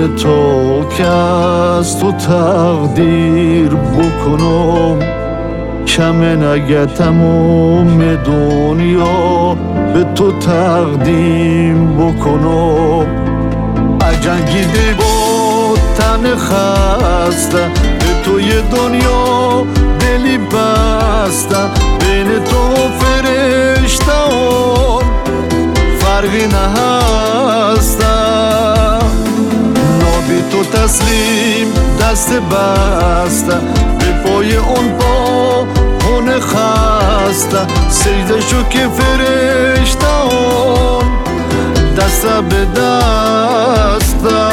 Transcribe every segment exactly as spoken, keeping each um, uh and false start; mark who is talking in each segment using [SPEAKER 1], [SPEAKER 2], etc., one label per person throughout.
[SPEAKER 1] تو که از تو تقدیر بکنم، کمه نگه تموم دنیا به تو تقدیم بکنم. اجنگیده با تن خسته به توی دنیا دلی بسته، بین تو و فرشته‌ام فرقی نهسته. نابی تو تسلیم دست بسته، به پای اون پا خونه خسته. سجده شو که فرشته‌ام دست به دسته.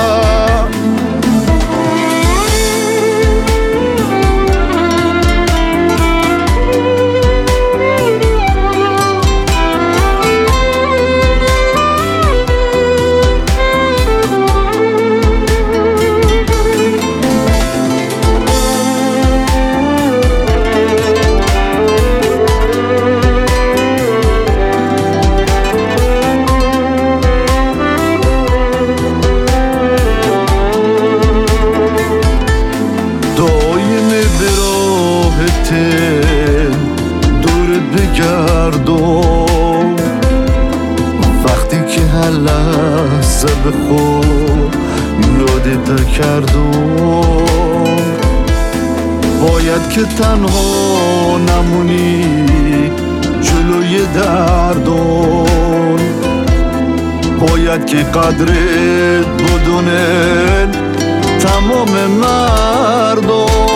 [SPEAKER 1] دورت بگردم وقتی که هر لحظه به خود یادت کردم. باید که تنها نمونی جلوی دردم، باید که قدرت بدونن تمام مردم.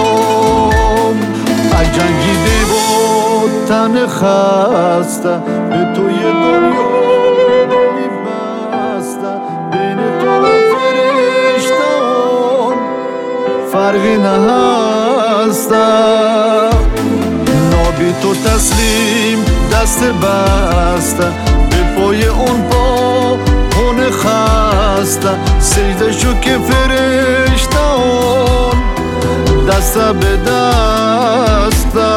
[SPEAKER 1] جنگیده با تن خسته به توی دنیا دلی بسته، بین تو و فرشته‌ام فرقی نهسته. نابی تو تسلیم دست بسته، به پای اون پا خونه خسته. سجده شو که فرشته‌ام دست به دسته.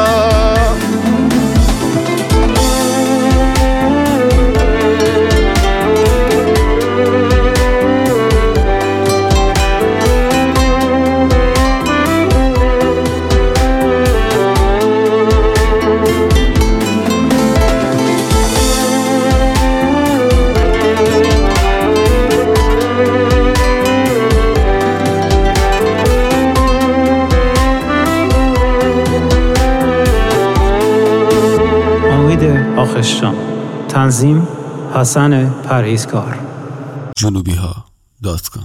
[SPEAKER 2] آخشان، تنظیم حسن پرهیزکار.
[SPEAKER 3] جنوبی ها دات کام